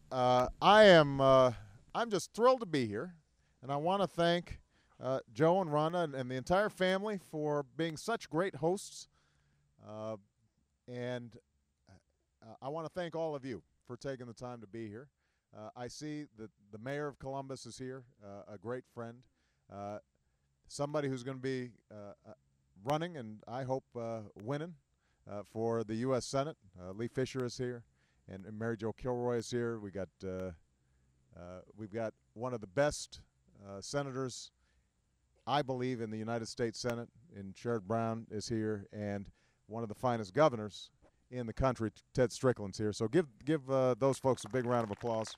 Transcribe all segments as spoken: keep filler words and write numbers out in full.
Uh, I am. Uh, I'm just thrilled to be here, and I want to thank uh, Joe and Rhonda and, and the entire family for being such great hosts. Uh, and uh, I want to thank all of you for taking the time to be here. Uh, I see that the mayor of Columbus is here, uh, a great friend, uh, somebody who's going to be uh, uh, running and I hope uh, winning uh, for the U S Senate. Uh, Lee Fisher is here, and, and Mary Jo Kilroy is here. We got uh, uh, we've got one of the best uh, senators, I believe, in the United States Senate, and Sherrod Brown is here, and one of the finest governors in the country, Ted Strickland's here. So give give uh, those folks a big round of applause.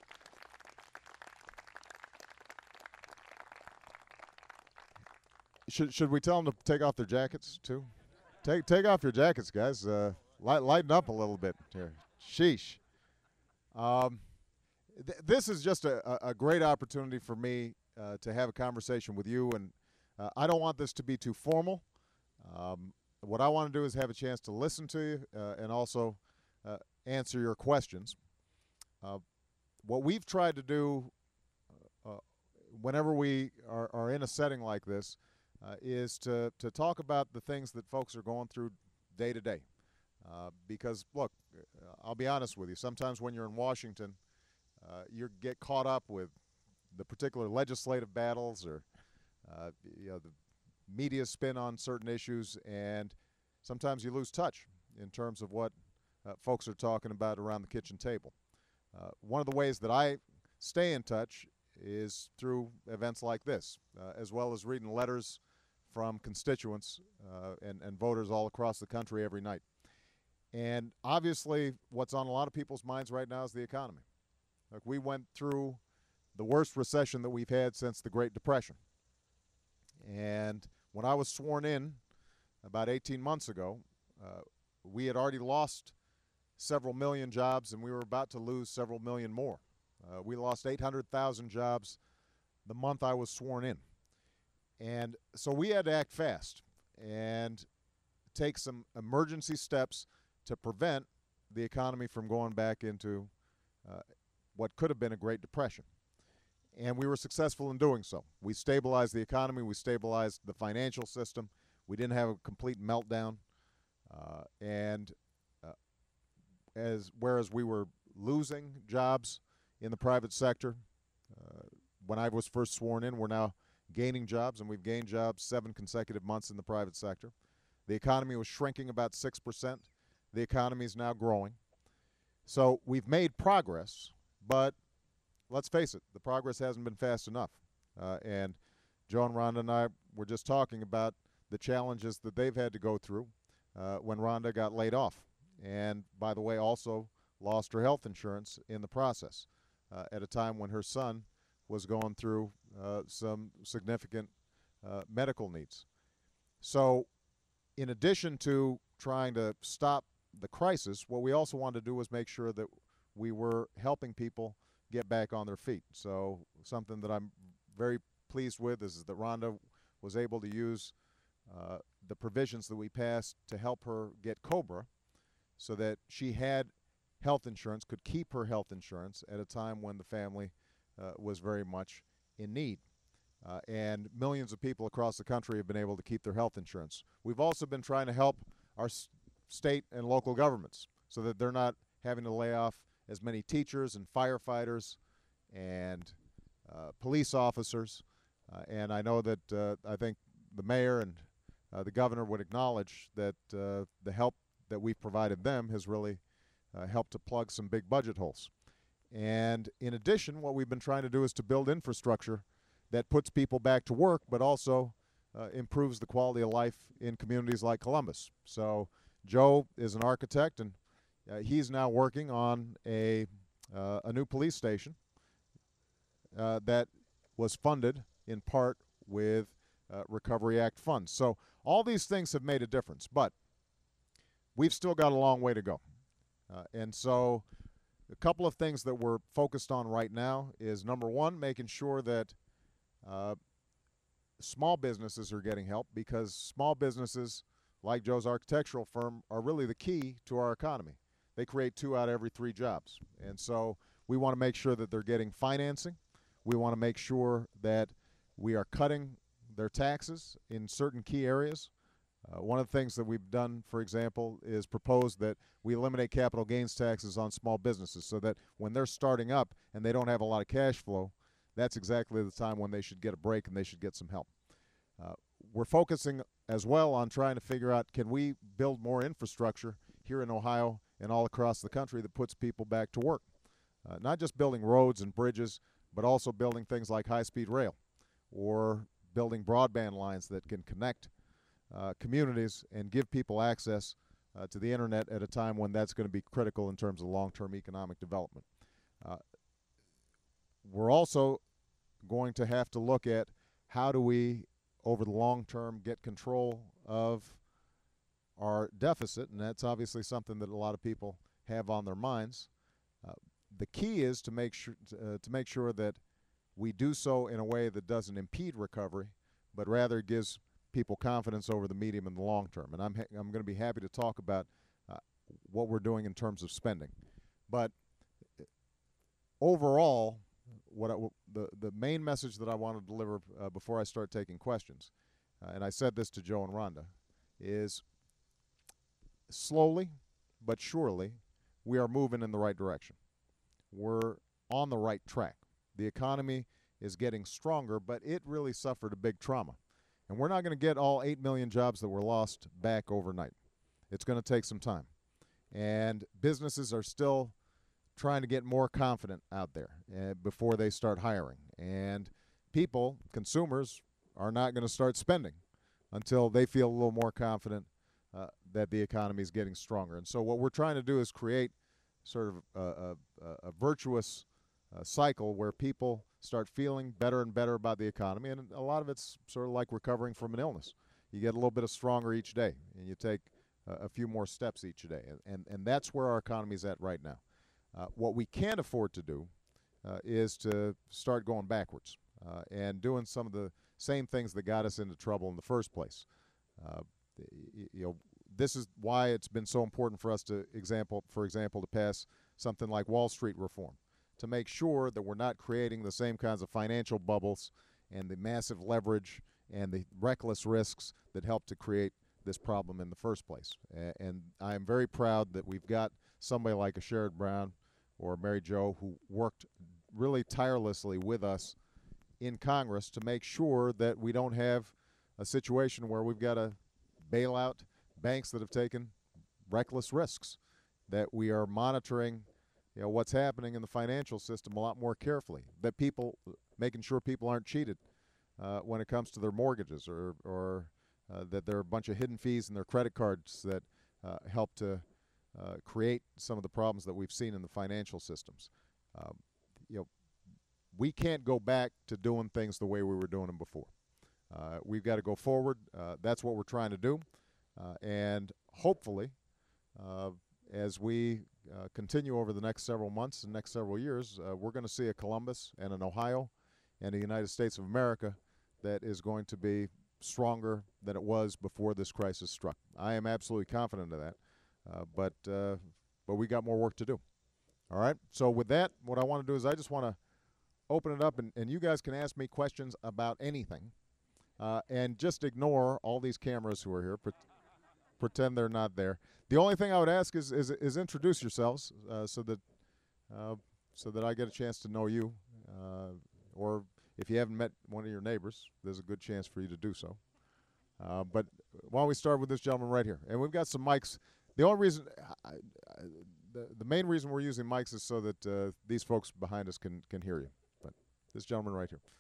Should should we tell them to take off their jackets too? Take take off your jackets, guys. Uh, light, lighten up a little bit here. Sheesh. Um, th- this is just a, a, a great opportunity for me uh, to have a conversation with you, and uh, I don't want this to be too formal. Um, what I want to do is have a chance to listen to you uh, and also uh, answer your questions. Uh, what we've tried to do uh, whenever we are, are in a setting like this uh, is to, to talk about the things that folks are going through day to day. Uh, because, look, uh, I'll be honest with you, sometimes when you're in Washington, uh, you get caught up with the particular legislative battles or uh, you know, the media spin on certain issues, and sometimes you lose touch in terms of what uh, folks are talking about around the kitchen table. Uh, one of the ways that I stay in touch is through events like this, uh, as well as reading letters from constituents uh, and, and voters all across the country every night. And obviously, what's on a lot of people's minds right now is the economy. Like, we went through the worst recession that we've had since the Great Depression. And when I was sworn in about eighteen months ago, uh, we had already lost several million jobs, and we were about to lose several million more. Uh, we lost eight hundred thousand jobs the month I was sworn in. And so we had to act fast and take some emergency steps to prevent the economy from going back into uh, what could have been a Great Depression. And we were successful in doing so. We stabilized the economy. We stabilized the financial system. We didn't have a complete meltdown. Uh, and uh, as whereas we were losing jobs in the private sector, uh, when I was first sworn in, we're now gaining jobs, and we've gained jobs seven consecutive months in the private sector. The economy was shrinking about six percent. The economy is now growing. So we've made progress, but let's face it, the progress hasn't been fast enough. Uh, and Joe and Rhonda and I were just talking about the challenges that they've had to go through uh, when Rhonda got laid off. And, by the way, also lost her health insurance in the process uh, at a time when her son was going through uh, some significant uh, medical needs. So, in addition to trying to stop the crisis, what we also wanted to do was make sure that we were helping people get back on their feet. So something that I'm very pleased with is that Rhonda was able to use uh, the provisions that we passed to help her get COBRA so that she had health insurance, could keep her health insurance at a time when the family uh, was very much in need. Uh, and millions of people across the country have been able to keep their health insurance. We've also been trying to help our s- state and local governments so that they're not having to lay off as many teachers and firefighters and uh, police officers. Uh, and I know that uh, I think the mayor and uh, the governor would acknowledge that uh, the help that we've provided them has really uh, helped to plug some big budget holes. And in addition, what we've been trying to do is to build infrastructure that puts people back to work, but also uh, improves the quality of life in communities like Columbus. So Joe is an architect, and uh, he's now working on a, uh, a new police station uh, that was funded in part with uh, Recovery Act funds. So all these things have made a difference, but we've still got a long way to go. Uh, and so a couple of things that we're focused on right now is, number one, making sure that uh, small businesses are getting help, because small businesses like Joe's architectural firm are really the key to our economy. They create two out of every three jobs. And so we want to make sure that they're getting financing. We want to make sure that we are cutting their taxes in certain key areas. Uh, one of the things that we've done, for example, is propose that we eliminate capital gains taxes on small businesses so that when they're starting up and they don't have a lot of cash flow, that's exactly the time when they should get a break and they should get some help. Uh, we're focusing as well on trying to figure out, can we build more infrastructure here in Ohio and all across the country that puts people back to work? Uh, not just building roads and bridges, but also building things like high-speed rail or building broadband lines that can connect uh, communities and give people access uh, to the internet at a time when that's going to be critical in terms of long-term economic development. Uh, we're also going to have to look at how do we, over the long term, get control of our deficit, and that's obviously something that a lot of people have on their minds. Uh, the key is to make sure uh, to make sure that we do so in a way that doesn't impede recovery, but rather gives people confidence over the medium and the long term. And I'm ha I'm going to be happy to talk about uh, what we're doing in terms of spending. But overall, what I, the the main message that I want to deliver uh, before I start taking questions, uh, and I said this to Joe and Rhonda, is slowly but surely we are moving in the right direction. We're on the right track. The economy is getting stronger, but it really suffered a big trauma. And we're not going to get all eight million jobs that were lost back overnight. It's going to take some time. And businesses are still trying to get more confident out there uh, before they start hiring. And people, consumers, are not going to start spending until they feel a little more confident uh, that the economy is getting stronger. And so what we're trying to do is create sort of a, a, a virtuous uh, cycle where people start feeling better and better about the economy. And a lot of it's sort of like recovering from an illness. You get a little bit of stronger each day, and you take uh, a few more steps each day. And, and, and that's where our economy is at right now. Uh, what we can't afford to do uh, is to start going backwards uh, and doing some of the same things that got us into trouble in the first place. Uh, you know, this is why it's been so important for us to example, for example, to pass something like Wall Street reform, to make sure that we're not creating the same kinds of financial bubbles and the massive leverage and the reckless risks that helped to create this problem in the first place. A and I am very proud that we've got somebody like a Sherrod Brown or Mary Jo who worked really tirelessly with us in Congress to make sure that we don't have a situation where we've got to bail out banks that have taken reckless risks, that we are monitoring you know, what's happening in the financial system a lot more carefully, that people, making sure people aren't cheated uh, when it comes to their mortgages, or, or uh, that there are a bunch of hidden fees in their credit cards that uh, help to uh, create some of the problems that we've seen in the financial systems. Um, you know, we can't go back to doing things the way we were doing them before. Uh, we've got to go forward. Uh, that's what we're trying to do. Uh, and hopefully, uh, as we uh, continue over the next several months and next several years, uh, we're going to see a Columbus and an Ohio and a United States of America that is going to be stronger than it was before this crisis struck. I am absolutely confident of that, uh, but, uh, but we got more work to do. All right? So with that, what I want to do is I just want to open it up, and, and you guys can ask me questions about anything, uh, and just ignore all these cameras who are here. Pre pretend they're not there. The only thing I would ask is is, is introduce yourselves uh, so that uh, so that I get a chance to know you, uh, or if you haven't met one of your neighbors, there's a good chance for you to do so. Uh, but why don't we start with this gentleman right here? And we've got some mics. The only reason, I, I, the, the main reason we're using mics is so that uh, these folks behind us can, can hear you. But this gentleman right here.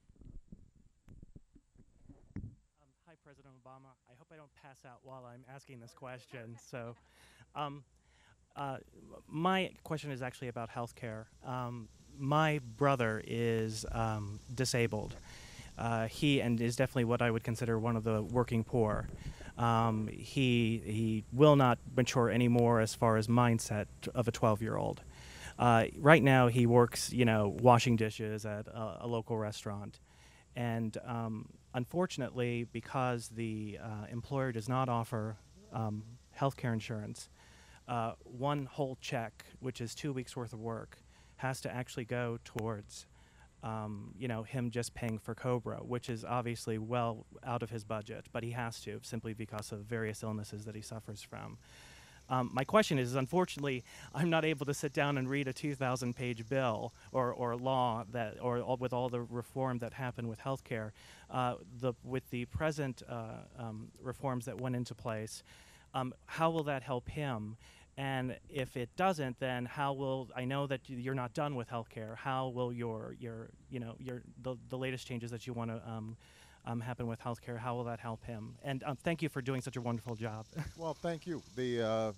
Um, hi, President Obama. I hope I don't pass out while I'm asking this question. So um, uh, my question is actually about health care. Um, my brother is um, disabled. Uh, he and is definitely what I would consider one of the working poor. Um, he he will not mature anymore as far as mindset of a twelve-year-old. Uh, right now, he works, you know, washing dishes at a, a local restaurant, and um, unfortunately, because the uh, employer does not offer um, health care insurance, uh, one whole check, which is two weeks worth of work, has to actually go towards, um, you know, him just paying for Cobra, which is obviously well out of his budget, but he has to simply because of various illnesses that he suffers from. Um, my question is, unfortunately, I'm not able to sit down and read a two thousand page bill or, or law that, or all, with all the reform that happened with healthcare. Uh, the, with the present uh, um, reforms that went into place, um, how will that help him? And if it doesn't, then how will, I know that you're not done with healthcare, how will your, your you know, your, the, the latest changes that you want to um, Um, happen with healthcare? How will that help him? And um, thank you for doing such a wonderful job. Well, thank you. The uh,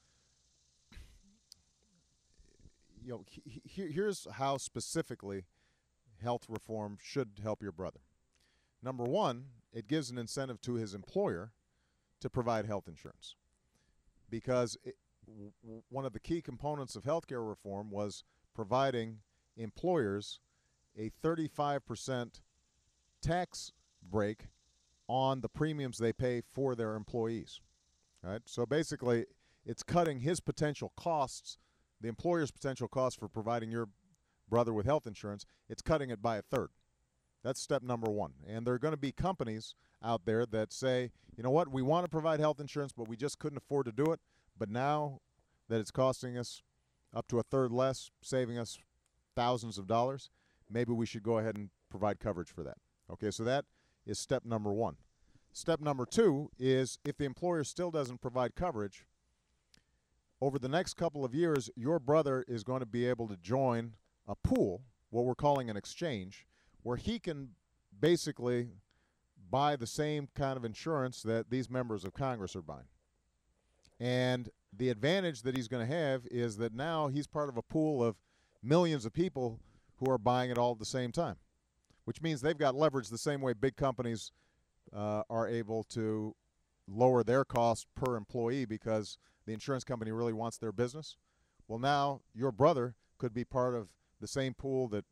you know, he, he, here's how specifically health reform should help your brother. Number one, it gives an incentive to his employer to provide health insurance, because it, w one of the key components of healthcare reform was providing employers a thirty-five percent tax break on the premiums they pay for their employees. Right? So basically, it's cutting his potential costs, the employer's potential costs for providing your brother with health insurance. It's cutting it by a third. That's step number one. And there are going to be companies out there that say, you know what, we want to provide health insurance, but we just couldn't afford to do it. But now that it's costing us up to a third less, saving us thousands of dollars, maybe we should go ahead and provide coverage for that. Okay, so that is step number one. Step number two is, if the employer still doesn't provide coverage, over the next couple of years, your brother is going to be able to join a pool, what we're calling an exchange, where he can basically buy the same kind of insurance that these members of Congress are buying. And the advantage that he's going to have is that now he's part of a pool of millions of people who are buying it all at the same time, which means they've got leverage the same way big companies uh, are able to lower their cost per employee because the insurance company really wants their business. Well, now your brother could be part of the same pool that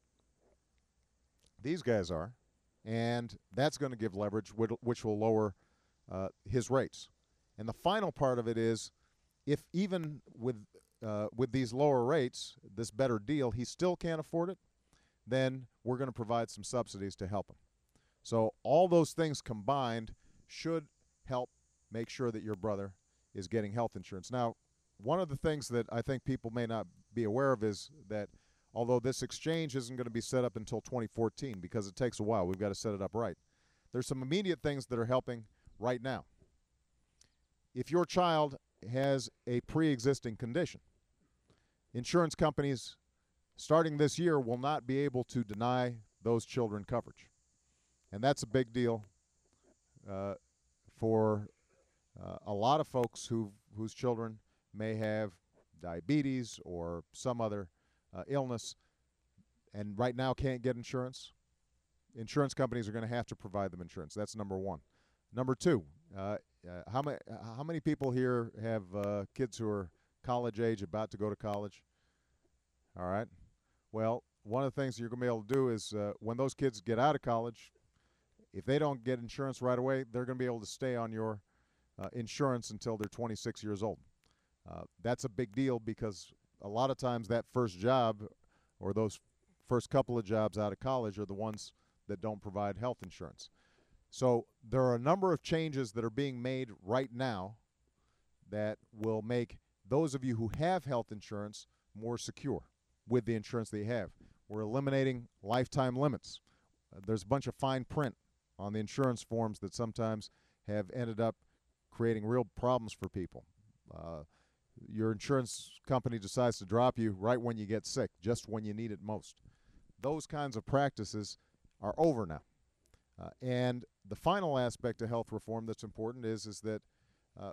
these guys are, and that's going to give leverage, which will lower uh, his rates. And the final part of it is, if even with uh, with these lower rates, this better deal, he still can't afford it, then we're going to provide some subsidies to help him. So all those things combined should help make sure that your brother is getting health insurance. Now, one of the things that I think people may not be aware of is that although this exchange isn't going to be set up until twenty fourteen, because it takes a while, we've got to set it up right, there's some immediate things that are helping right now. If your child has a pre-existing condition, insurance companies starting this year will not be able to deny those children coverage. And that's a big deal uh, for uh, a lot of folks who whose children may have diabetes or some other uh, illness and right now can't get insurance. Insurance companies are going to have to provide them insurance. That's number one. Number two, uh, uh, how, ma how many people here have uh, kids who are college age, about to go to college? All right. Well, one of the things you're going to be able to do is uh, when those kids get out of college, if they don't get insurance right away, they're going to be able to stay on your uh, insurance until they're twenty-six years old. Uh, that's a big deal because a lot of times that first job or those first couple of jobs out of college are the ones that don't provide health insurance. So there are a number of changes that are being made right now that will make those of you who have health insurance more secure with the insurance that you have. We're eliminating lifetime limits. Uh, there's a bunch of fine print on the insurance forms that sometimes have ended up creating real problems for people. Uh, your insurance company decides to drop you right when you get sick, just when you need it most. Those kinds of practices are over now. Uh, and the final aspect of health reform that's important is, is that uh,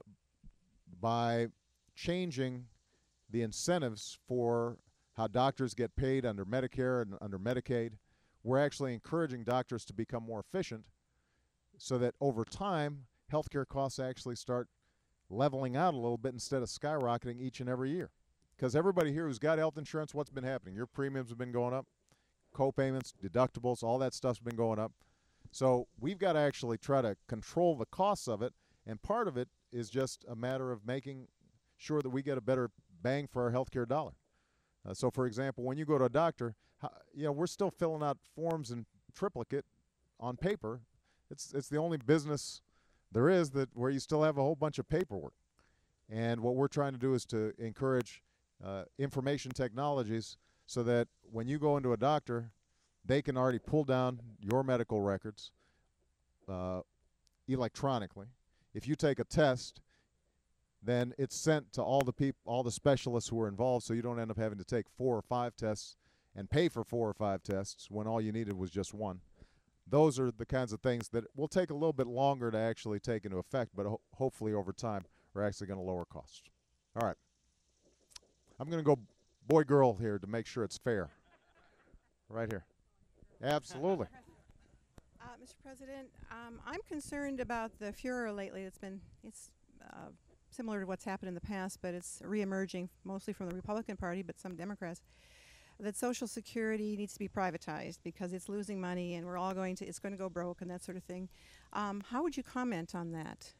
by changing the incentives for how doctors get paid under Medicare and under Medicaid, we're actually encouraging doctors to become more efficient so that over time, healthcare costs actually start leveling out a little bit instead of skyrocketing each and every year. Because everybody here who's got health insurance, what's been happening? Your premiums have been going up, co-payments, deductibles, all that stuff's been going up. So we've got to actually try to control the costs of it, and part of it is just a matter of making sure that we get a better bang for our healthcare dollar. Uh, so, for example, when you go to a doctor, how, you know, we're still filling out forms in triplicate on paper. It's it's the only business there is that where you still have a whole bunch of paperwork. And what we're trying to do is to encourage uh, information technologies so that when you go into a doctor, they can already pull down your medical records uh, electronically. If you take a test, then it's sent to all the people, all the specialists who are involved, so you don't end up having to take four or five tests and pay for four or five tests when all you needed was just one. Those are the kinds of things that will take a little bit longer to actually take into effect, but ho hopefully over time we're actually going to lower costs. All right. I'm going to go boy-girl here to make sure it's fair. Right here. Absolutely. Uh, Mister President, um, I'm concerned about the furor lately. It's been it's uh, similar to what's happened in the past, but it's reemerging mostly from the Republican Party, but some Democrats, that Social Security needs to be privatized because it's losing money and we're all going to, it's going to go broke and that sort of thing. Um, how would you comment on that?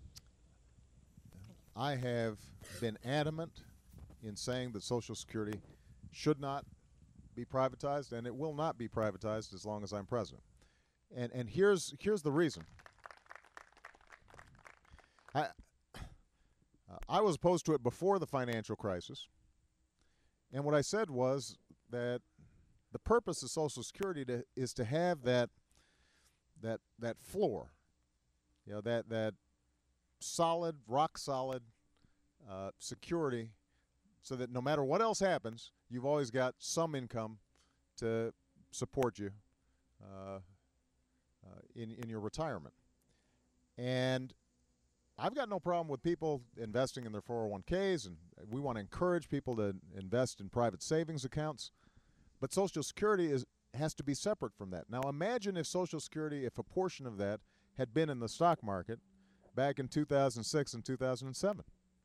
I have been adamant in saying that Social Security should not be privatized, and it will not be privatized as long as I'm president. And and here's here's the reason. I uh, I was opposed to it before the financial crisis, and what I said was that the purpose of Social Security to, is to have that that that floor, you know, that that solid, rock solid uh, security, so that no matter what else happens, you've always got some income to support you uh, uh, in in your retirement. And I've got no problem with people investing in their four oh one Ks, and we want to encourage people to invest in private savings accounts. But Social Security is has to be separate from that. Now imagine if Social Security, if a portion of that had been in the stock market back in two thousand six and two thousand seven.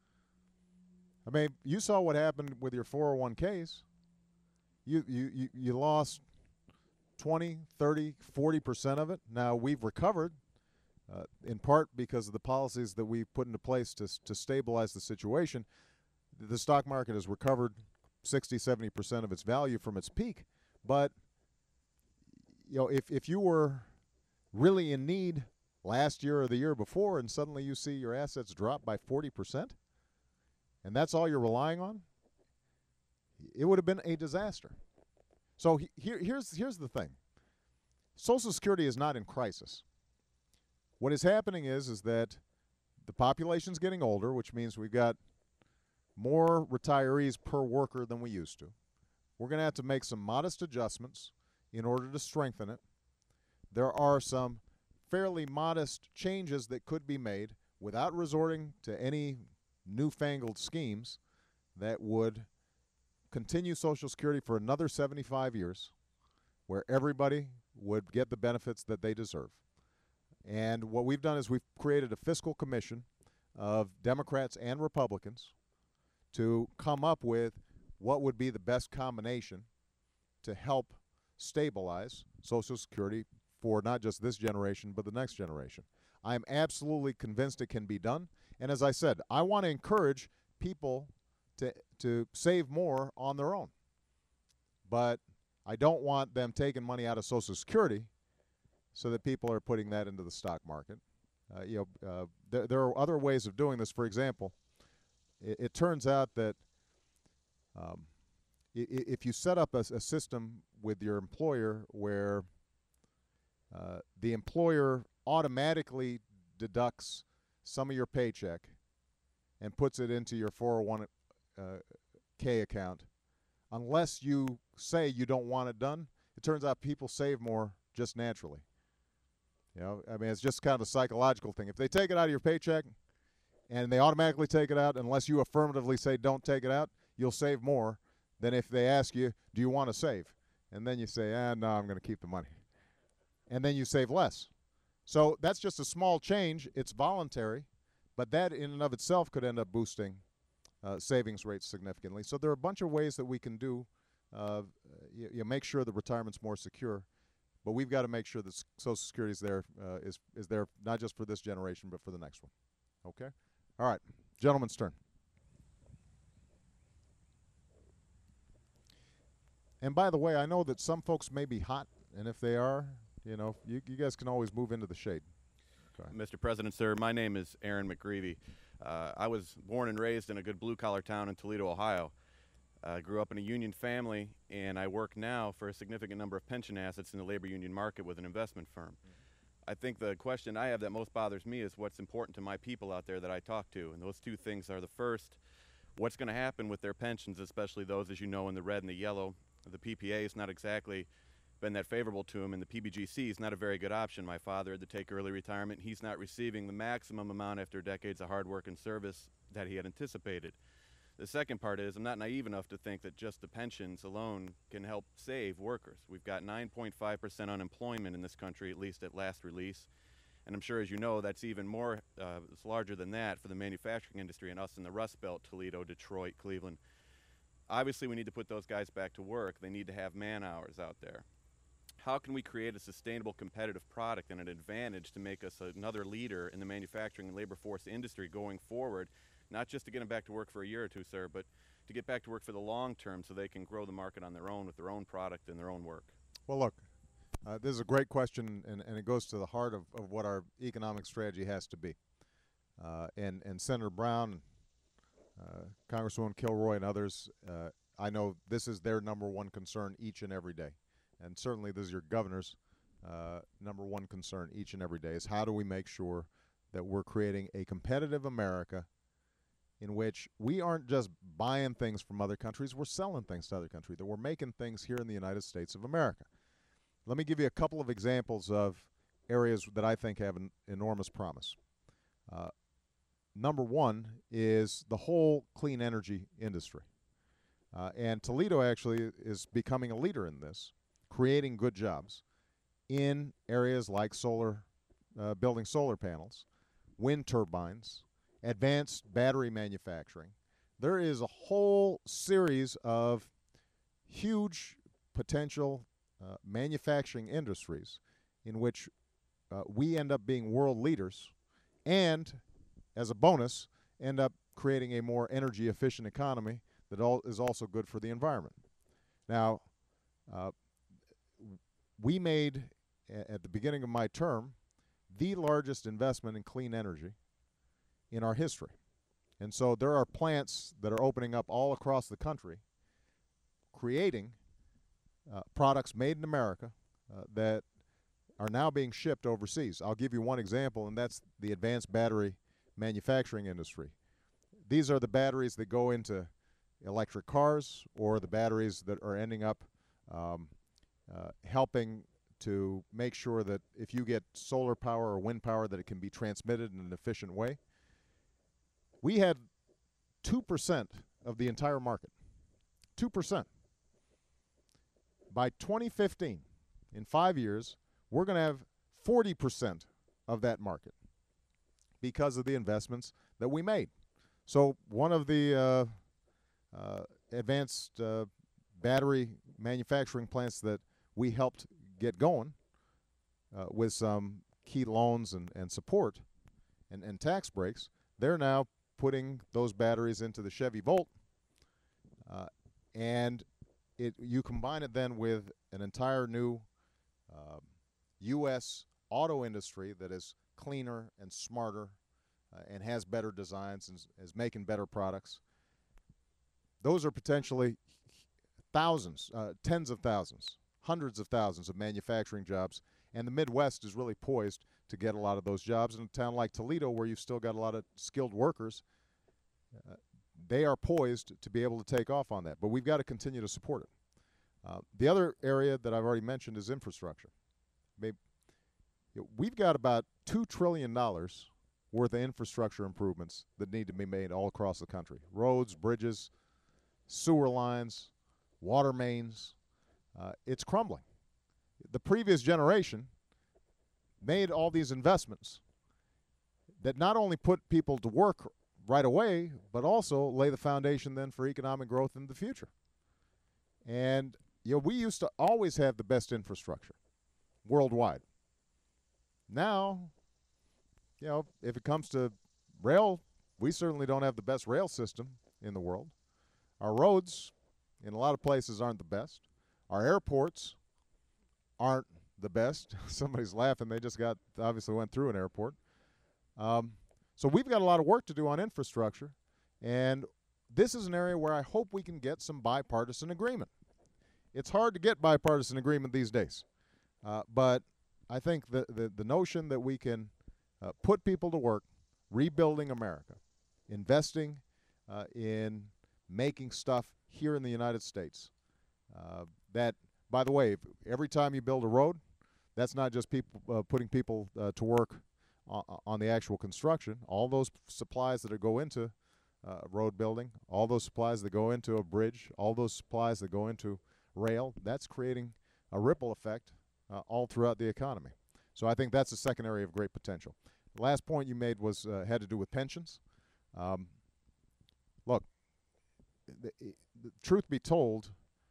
I mean, you saw what happened with your four oh one Ks. You, you, you, you lost twenty, thirty, forty percent of it. Now we've recovered, uh, in part because of the policies that we've put into place to, to stabilize the situation. The stock market has recovered sixty, seventy percent of its value from its peak. But, you know, if, if you were really in need last year or the year before and suddenly you see your assets drop by forty percent, and that's all you're relying on, it would have been a disaster. So he, here, here's, here's the thing. Social Security is not in crisis. What is happening is, is that the population's getting older, which means we've got more retirees per worker than we used to. We're going to have to make some modest adjustments in order to strengthen it. There are some fairly modest changes that could be made without resorting to any newfangled schemes that would continue Social Security for another seventy-five years, where everybody would get the benefits that they deserve. And what we've done is we've created a fiscal commission of Democrats and Republicans to come up with what would be the best combination to help stabilize Social Security for not just this generation, but the next generation. I'm absolutely convinced it can be done. And as I said, I want to encourage people to, to save more on their own. But I don't want them taking money out of Social Security so that people are putting that into the stock market. Uh, you know, uh, there, there are other ways of doing this. For example, it, it turns out that um, I, if you set up a, a system with your employer where uh, the employer automatically deducts some of your paycheck and puts it into your four oh one K account, unless you say you don't want it done, it turns out people save more just naturally. You know, I mean, it's just kind of a psychological thing. If they take it out of your paycheck and they automatically take it out, unless you affirmatively say don't take it out, you'll save more than if they ask you, do you want to save? And then you say, ah, no, I'm going to keep the money. And then you save less. So that's just a small change. It's voluntary, but that in and of itself could end up boosting uh, savings rates significantly. So there are a bunch of ways that we can do, uh, you, you make sure the retirement's more secure. But we've got to make sure that Social Security is there, uh, is, is there not just for this generation, but for the next one. Okay? All right. Gentleman's turn. And by the way, I know that some folks may be hot, and if they are, you know, you, you guys can always move into the shade. Okay. Mister President, sir, my name is Aaron McGreevy. Uh, I was born and raised in a good blue-collar town in Toledo, Ohio. I uh, grew up in a union family, and I work now for a significant number of pension assets in the labor union market with an investment firm. Mm-hmm. I think the question I have that most bothers me is what's important to my people out there that I talk to, and those two things are the first, what's going to happen with their pensions, especially those, as you know, in the red and the yellow. The P P A is not exactly been that favorable to him, and the P B G C is not a very good option. My father had to take early retirement. He's not receiving the maximum amount after decades of hard work and service that he had anticipated. The second part is I'm not naive enough to think that just the pensions alone can help save workers. We've got nine point five percent unemployment in this country, at least at last release. And I'm sure, as you know, that's even more, uh, it's larger than that for the manufacturing industry and us in the Rust Belt, Toledo, Detroit, Cleveland. Obviously, we need to put those guys back to work. They need to have man hours out there. How can we create a sustainable competitive product and an advantage to make us another leader in the manufacturing and labor force industry going forward, not just to get them back to work for a year or two, sir, but to get back to work for the long term so they can grow the market on their own with their own product and their own work? Well, look, uh, this is a great question, and, and it goes to the heart of, of what our economic strategy has to be. Uh, and, and Senator Brown, uh, Congresswoman Kilroy, and others, uh, I know this is their number one concern each and every day. And certainly this is your governor's uh, number one concern each and every day, is how do we make sure that we're creating a competitive America in which we aren't just buying things from other countries, we're selling things to other countries, that we're making things here in the United States of America. Let me give you a couple of examples of areas that I think have an enormous promise. Uh, number one is the whole clean energy industry. Uh, and Toledo actually is becoming a leader in this, creating good jobs in areas like solar, uh, building solar panels, wind turbines, advanced battery manufacturing. There is a whole series of huge potential uh, manufacturing industries in which uh, we end up being world leaders and, as a bonus, end up creating a more energy efficient economy that all is also good for the environment. Now, uh, we made, a at the beginning of my term, the largest investment in clean energy in our history. And so there are plants that are opening up all across the country, creating uh, products made in America uh, that are now being shipped overseas. I'll give you one example, and that's the advanced battery manufacturing industry. These are the batteries that go into electric cars, or the batteries that are ending up um, uh, helping to make sure that if you get solar power or wind power, that it can be transmitted in an efficient way. We had two percent of the entire market, two percent. By twenty fifteen, in five years, we're going to have forty percent of that market because of the investments that we made. So one of the uh, uh, advanced uh, battery manufacturing plants that we helped get going uh, with some key loans and, and support and, and tax breaks, they're now putting those batteries into the Chevy Volt, uh, and it you combine it then with an entire new uh, U S auto industry that is cleaner and smarter uh, and has better designs and is making better products. Those are potentially thousands, uh, tens of thousands, hundreds of thousands of manufacturing jobs, and the Midwest is really poised to get a lot of those jobs. In a town like Toledo, where you've still got a lot of skilled workers, uh, they are poised to be able to take off on that. But we've got to continue to support it. Uh, the other area that I've already mentioned is infrastructure. Maybe, you know, we've got about two trillion dollars worth of infrastructure improvements that need to be made all across the country. Roads, bridges, sewer lines, water mains. Uh, it's crumbling. The previous generation made all these investments that not only put people to work right away, but also lay the foundation then for economic growth in the future. And you know, we used to always have the best infrastructure worldwide. Now, you know, if it comes to rail, we certainly don't have the best rail system in the world. Our roads, in a lot of places, aren't the best. Our airports aren't the best. Somebody's laughing. They just got, obviously went through an airport. Um, so we've got a lot of work to do on infrastructure, and this is an area where I hope we can get some bipartisan agreement. It's hard to get bipartisan agreement these days, uh, but I think the, the, the notion that we can uh, put people to work rebuilding America, investing uh, in making stuff here in the United States, uh, that, by the way, if every time you build a road, that's not just people uh, putting people uh, to work on, on the actual construction. All those supplies that go into uh, road building, all those supplies that go into a bridge, all those supplies that go into rail, that's creating a ripple effect uh, all throughout the economy. So I think that's a second area of great potential. The last point you made was uh, had to do with pensions. Um, look, the, the truth be told,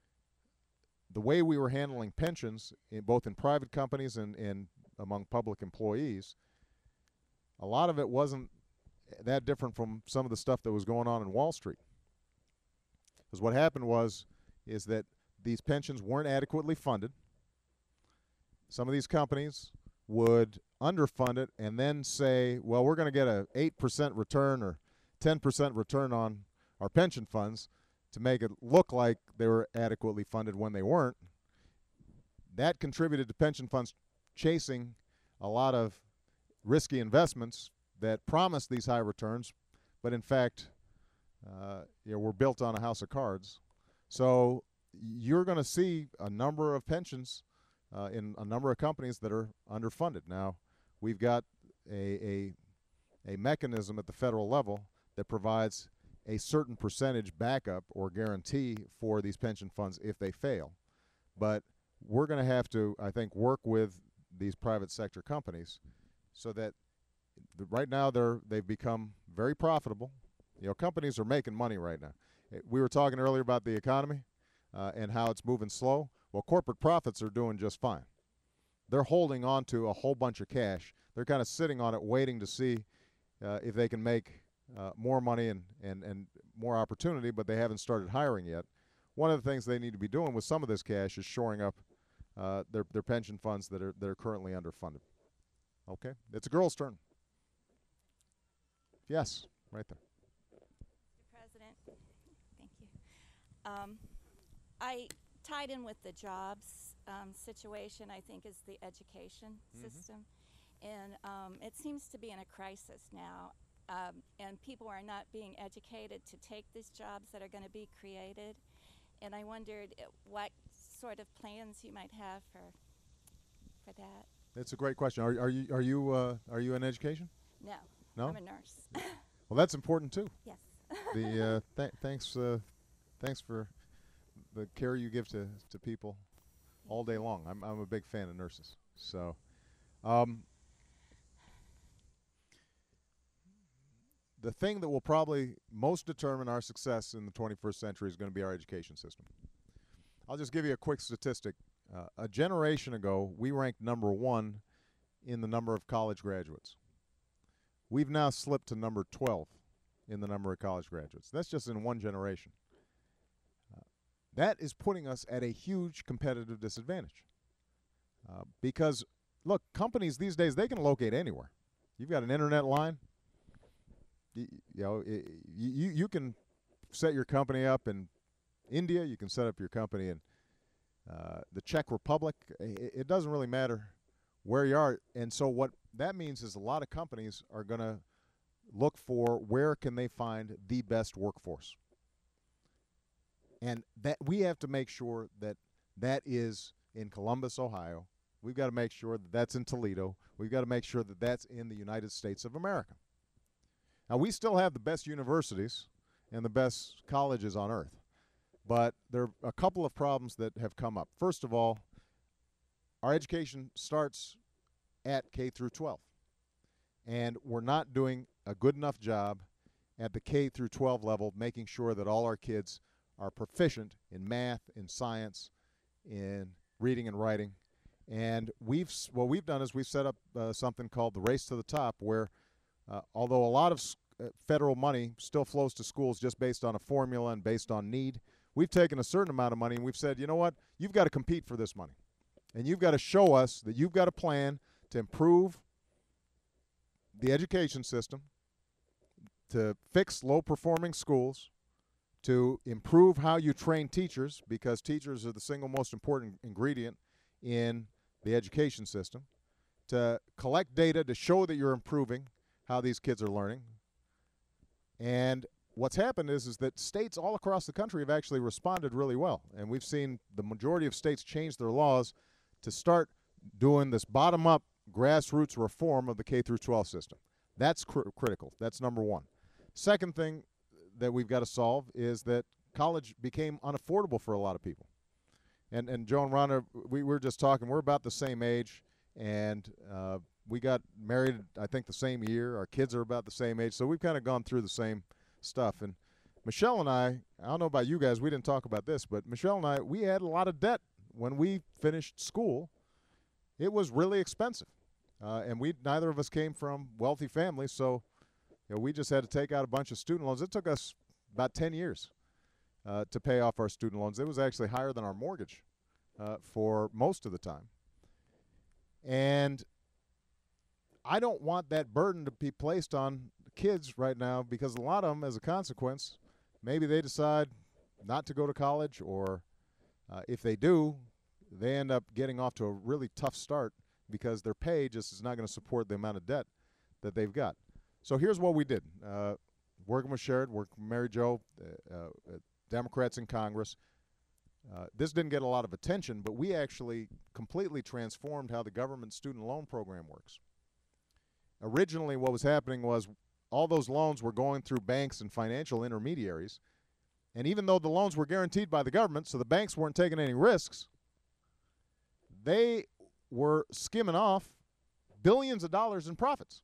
the way we were handling pensions, in both in private companies and, and among public employees, a lot of it wasn't that different from some of the stuff that was going on in Wall Street. Because what happened was, is that these pensions weren't adequately funded. Some of these companies would underfund it and then say, well, we're going to get a eight percent return or ten percent return on our pension funds to make it look like they were adequately funded when they weren't. That contributed to pension funds chasing a lot of risky investments that promised these high returns, but in fact, uh, you know, were built on a house of cards. So you're going to see a number of pensions uh, in a number of companies that are underfunded. Now, we've got a, a, a mechanism at the federal level that provides a certain percentage backup or guarantee for these pension funds if they fail. But we're going to have to, I think, work with these private sector companies so that the, right now they're, they've become very profitable. You know, companies are making money right now. We were talking earlier about the economy uh, and how it's moving slow. Well, corporate profits are doing just fine. They're holding on to a whole bunch of cash. They're kind of sitting on it waiting to see uh, if they can make uh, more money and, and, and more opportunity, but they haven't started hiring yet. One of the things they need to be doing with some of this cash is shoring up uh, their, their pension funds that are, that are currently underfunded. Okay? It's a girl's turn. Yes, right there. Mister President, thank you. Um, I tied in with the jobs um, situation, I think, is the education Mhm. system. And um, it seems to be in a crisis now. Um, and people are not being educated to take these jobs that are going to be created. And I wondered uh, what sort of plans you might have for for that. It's a great question. Are, are you are you uh, are you in education? No, No. I'm a nurse. Well, that's important too. Yes. The uh, th thanks uh, thanks for the care you give to to people all day long. I'm I'm a big fan of nurses. So, um, the thing that will probably most determine our success in the twenty-first century is going to be our education system. I'll just give you a quick statistic. Uh, a generation ago, we ranked number one in the number of college graduates. We've now slipped to number twelve in the number of college graduates. That's just in one generation. Uh, that is putting us at a huge competitive disadvantage. Uh, because, look, companies these days, they can locate anywhere. You've got an internet line. You, you know, it, you, you can set your company up in India. You can set up your company in uh, the Czech Republic. It, it doesn't really matter where you are. And so what that means is a lot of companies are going to look for where can they find the best workforce. And that we have to make sure that that is in Columbus, Ohio. We've got to make sure that that's in Toledo. We've got to make sure that that's in the United States of America. Now, we still have the best universities and the best colleges on earth, but there are a couple of problems that have come up. First of all, our education starts at K through twelve, and we're not doing a good enough job at the K through twelve level making sure that all our kids are proficient in math, in science, in reading and writing. And we've what we've done is we've set up uh, something called the Race to the Top, where uh, although a lot of uh, federal money still flows to schools just based on a formula and based on need, we've taken a certain amount of money and we've said, you know what, you've got to compete for this money. And you've got to show us that you've got a plan to improve the education system, to fix low-performing schools, to improve how you train teachers, because teachers are the single most important ingredient in the education system, to collect data to show that you're improving how these kids are learning. And what's happened is, is that states all across the country have actually responded really well. And we've seen the majority of states change their laws to start doing this bottom-up grassroots reform of the K through twelve system. That's cr- critical. That's number one. Second thing that we've got to solve is that college became unaffordable for a lot of people. And and Joe and Rhonda, we were just talking, we're about the same age, and uh, we got married, I think, the same year. Our kids are about the same age, so we've kind of gone through the same stuff. And Michelle and I, I don't know about you guys, we didn't talk about this, but Michelle and I, we had a lot of debt when we finished school. It was really expensive. Uh, and we neither of us came from wealthy families, so you know, we just had to take out a bunch of student loans. It took us about ten years uh, to pay off our student loans. It was actually higher than our mortgage uh, for most of the time. And I don't want that burden to be placed on kids right now, because a lot of them, as a consequence, maybe they decide not to go to college, or uh, if they do, they end up getting off to a really tough start because their pay just is not going to support the amount of debt that they've got. So here's what we did. Uh, working with Sherrod, working with Mary Jo, uh, uh, Democrats in Congress. Uh, this didn't get a lot of attention, but we actually completely transformed how the government student loan program works. Originally, what was happening was all those loans were going through banks and financial intermediaries, and even though the loans were guaranteed by the government, so the banks weren't taking any risks, they were skimming off billions of dollars in profits.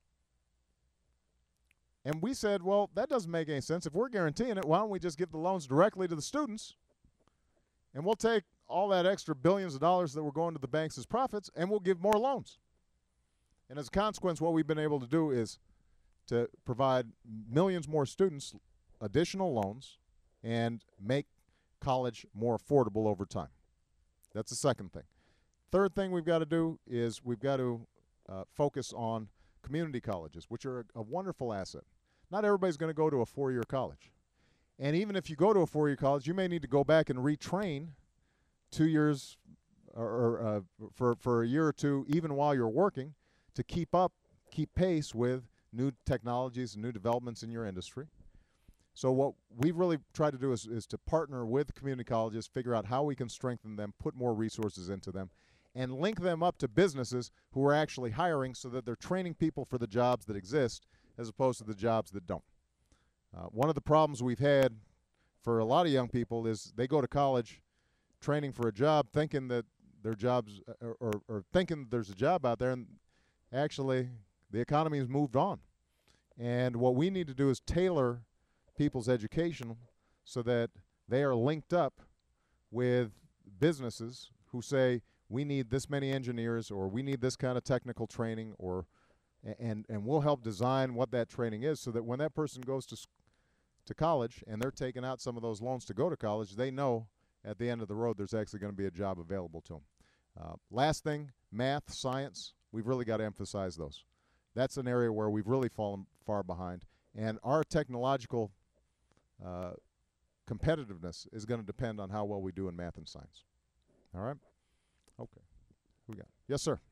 And we said, well, that doesn't make any sense. If we're guaranteeing it, why don't we just give the loans directly to the students, and we'll take all that extra billions of dollars that were going to the banks as profits, and we'll give more loans. And as a consequence, what we've been able to do is to provide millions more students additional loans and make college more affordable over time. That's the second thing. Third thing we've got to do is we've got to uh, focus on community colleges, which are a, a wonderful asset. Not everybody's going to go to a four-year college. And even if you go to a four-year college, you may need to go back and retrain two years or, or uh, for, for a year or two, even while you're working, to keep up, keep pace with new technologies and new developments in your industry. So what we've really tried to do is, is to partner with community colleges, figure out how we can strengthen them, put more resources into them, and link them up to businesses who are actually hiring, so that they're training people for the jobs that exist as opposed to the jobs that don't. Uh, one of the problems we've had for a lot of young people is they go to college training for a job, thinking that their jobs, or, or, or thinking there's a job out there, and actually the economy has moved on. And what we need to do is tailor people's education so that they are linked up with businesses who say, we need this many engineers, or we need this kind of technical training, or and and we'll help design what that training is, so that when that person goes to to college and they're taking out some of those loans to go to college, they know at the end of the road there's actually going to be a job available to them. Uh, last thing, math, science, we've really got to emphasize those. That's an area where we've really fallen far behind, and our technological uh, competitiveness is going to depend on how well we do in math and science. All right? Okay. Who we got? Yes, sir.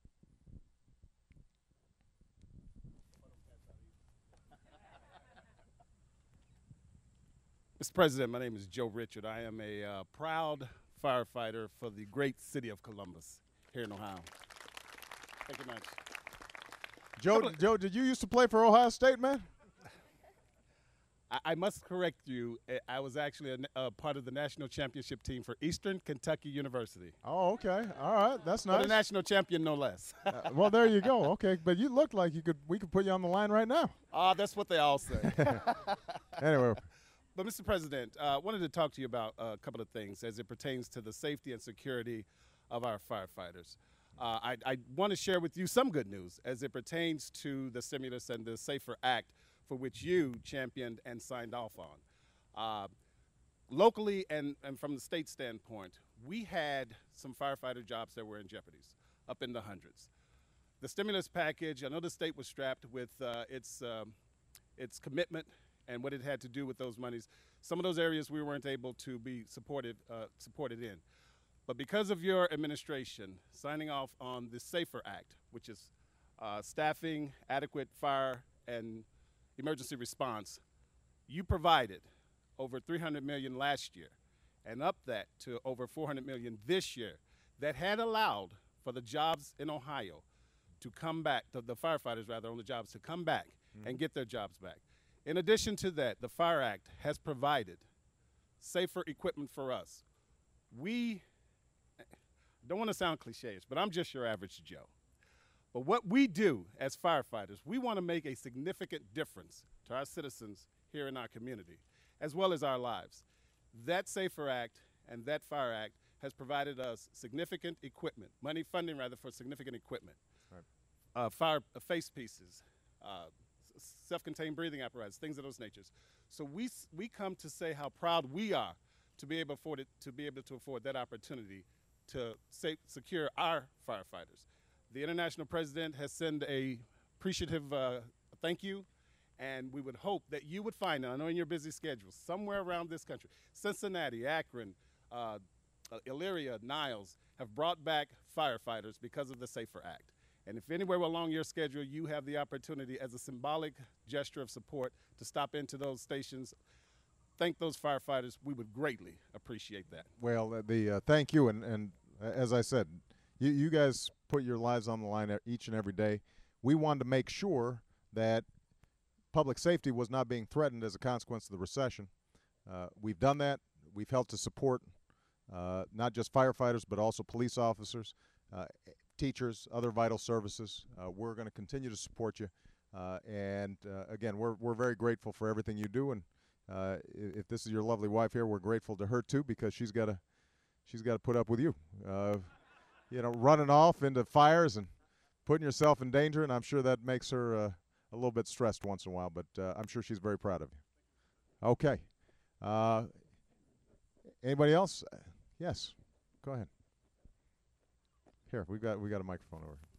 Mister President, my name is Joe Richard. I am a uh, proud firefighter for the great city of Columbus here in Ohio. Thank you much. Joe, Joe, did you used to play for Ohio State, man? I, I must correct you. I was actually a, a part of the national championship team for Eastern Kentucky University. Oh, okay. All right. That's nice. But a national champion, no less. uh, well, there you go. Okay. But you look like you could. We could put you on the line right now. Ah, uh, that's what they all say. Anyway. But, Mister President, I uh, wanted to talk to you about uh, a couple of things as it pertains to the safety and security of our firefighters. Uh, I, I want to share with you some good news as it pertains to the stimulus and the SAFER Act, for which you championed and signed off on. Uh, locally and, and from the state standpoint, we had some firefighter jobs that were in jeopardy, up in the hundreds. The stimulus package, I know the state was strapped with uh, its, um, its commitment and what it had to do with those monies. Some of those areas we weren't able to be supported, uh, supported in. But because of your administration signing off on the SAFER Act, which is uh, staffing, adequate fire and emergency response, you provided over three hundred million dollars last year and up that to over four hundred million dollars this year. That had allowed for the jobs in Ohio to come back, the, the firefighters rather on the jobs to come back mm-hmm. and get their jobs back. In addition to that, the Fire Act has provided safer equipment for us. We don't want to sound cliches, but I'm just your average Joe. But what we do as firefighters, we want to make a significant difference to our citizens here in our community, as well as our lives. That SAFER Act and that Fire Act has provided us significant equipment, money funding rather for significant equipment. Right. Uh, fire uh, face pieces, uh, self-contained breathing apparatus, things of those natures. So we, we come to say how proud we are to be able, afford it, to, be able to afford that opportunity to say, secure our firefighters. The international president has sent a appreciative uh, thank you, and we would hope that you would find, I know in your busy schedule, somewhere around this country, Cincinnati, Akron, uh, uh, Elyria, Niles, have brought back firefighters because of the SAFER Act. And if anywhere along your schedule you have the opportunity as a symbolic gesture of support to stop into those stations, thank those firefighters, we would greatly appreciate that. Well, uh, the uh, thank you, and, and uh, as I said, you, you guys put your lives on the line each and every day. We wanted to make sure that public safety was not being threatened as a consequence of the recession. Uh, we've done that. We've helped to support uh, not just firefighters, but also police officers, uh, teachers, other vital services. Uh, we're going to continue to support you. Uh, and uh, again, we're, we're very grateful for everything you do. And uh, if this is your lovely wife here, we're grateful to her too, because she's got to she's got to put up with you. Uh, you know, running off into fires and putting yourself in danger, and I'm sure that makes her uh, a little bit stressed once in a while, but uh, I'm sure she's very proud of you. Okay. Uh, anybody else? Yes. Go ahead. Here, we got we got a microphone over here.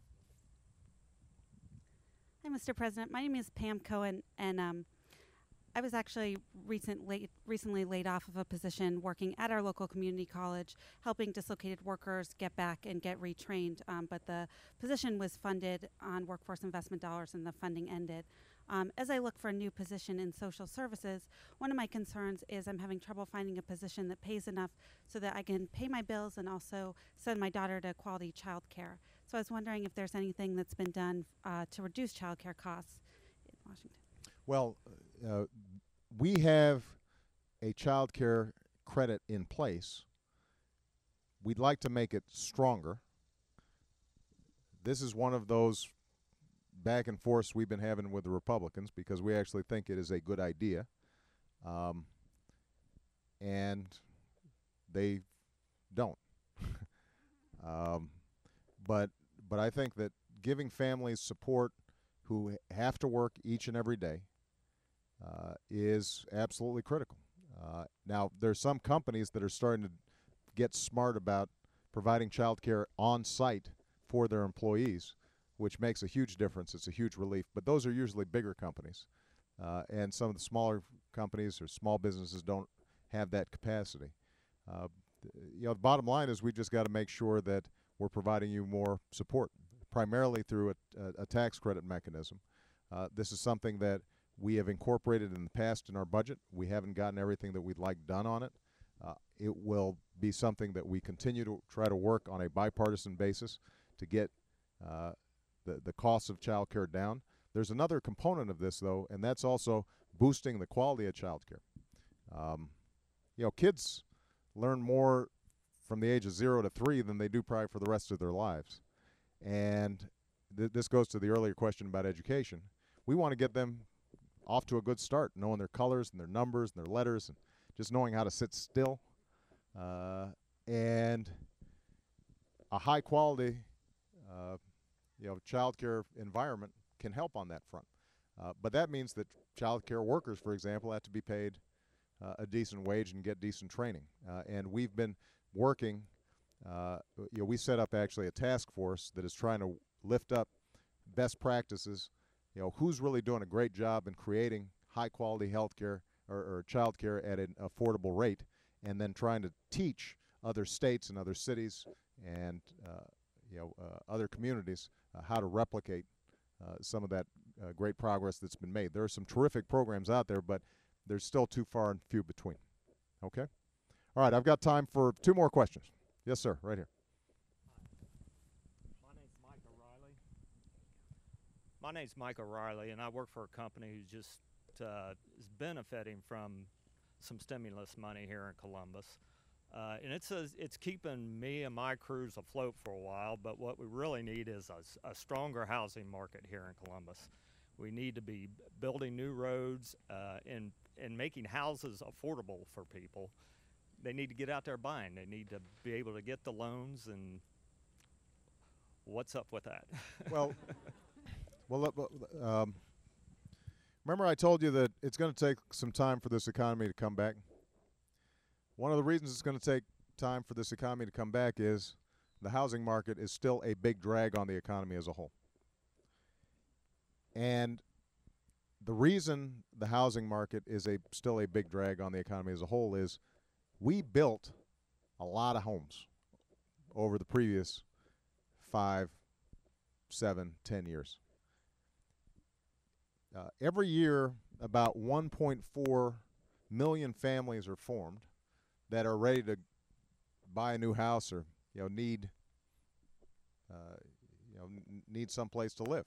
Hi, Mister President. My name is Pam Cohen, and um, I was actually recent late, recently laid off of a position working at our local community college, helping dislocated workers get back and get retrained. Um, but the position was funded on workforce investment dollars, and the funding ended. Um, as I look for a new position in social services, one of my concerns is I'm having trouble finding a position that pays enough so that I can pay my bills and also send my daughter to quality child care. So I was wondering if there's anything that's been done uh, to reduce child care costs in Washington. Well, uh, we have a child care credit in place. We'd like to make it stronger. This is one of those back and forths we've been having with the Republicans because we actually think it is a good idea. Um, and they don't. um, but but I think that giving families support who have to work each and every day uh, is absolutely critical. Uh, now, there's some companies that are starting to get smart about providing child care on site for their employees, which makes a huge difference. It's a huge relief. But those are usually bigger companies. Uh, and some of the smaller companies or small businesses don't have that capacity. Uh, you know, the bottom line is we just got to make sure that we're providing you more support, primarily through a, a, a tax credit mechanism. Uh, this is something that we have incorporated in the past in our budget. We haven't gotten everything that we'd like done on it. Uh, it will be something that we continue to try to work on a bipartisan basis to get uh, the, the costs of child care down. There's another component of this, though, and that's also boosting the quality of child care. Um, you know, kids learn more from the age of zero to three than they do probably for the rest of their lives. And th this goes to the earlier question about education. We want to get them off to a good start, knowing their colors and their numbers and their letters and just knowing how to sit still. Uh, and a high quality uh, you know, child care environment can help on that front. Uh, but that means that child care workers, for example, have to be paid uh, a decent wage and get decent training. Uh, and we've been working, uh, you know, we set up actually a task force that is trying to lift up best practices. You know, who's really doing a great job in creating high quality health care or, or child care at an affordable rate, and then trying to teach other states and other cities and uh, you know uh, other communities uh, how to replicate uh, some of that uh, great progress that's been made. There are some terrific programs out there, but they're still too far and few between. Okay? All right, I've got time for two more questions. Yes, sir, right here. My name's Mike O'Reilly. My name's Mike O'Reilly, and I work for a company who just uh, is benefiting from some stimulus money here in Columbus. Uh, and it's a, it's keeping me and my crews afloat for a while, but what we really need is a, a stronger housing market here in Columbus. We need to be building new roads uh, and, and making houses affordable for people. They need to get out there buying. They need to be able to get the loans, and what's up with that? Well, well, uh, um, remember I told you that it's going to take some time for this economy to come back? One of the reasons it's going to take time for this economy to come back is the housing market is still a big drag on the economy as a whole. And the reason the housing market is a still a big drag on the economy as a whole is we built a lot of homes over the previous five, seven, ten years. Uh, every year, about one point four million families are formed that are ready to buy a new house or you know need uh, you know n- need some place to live.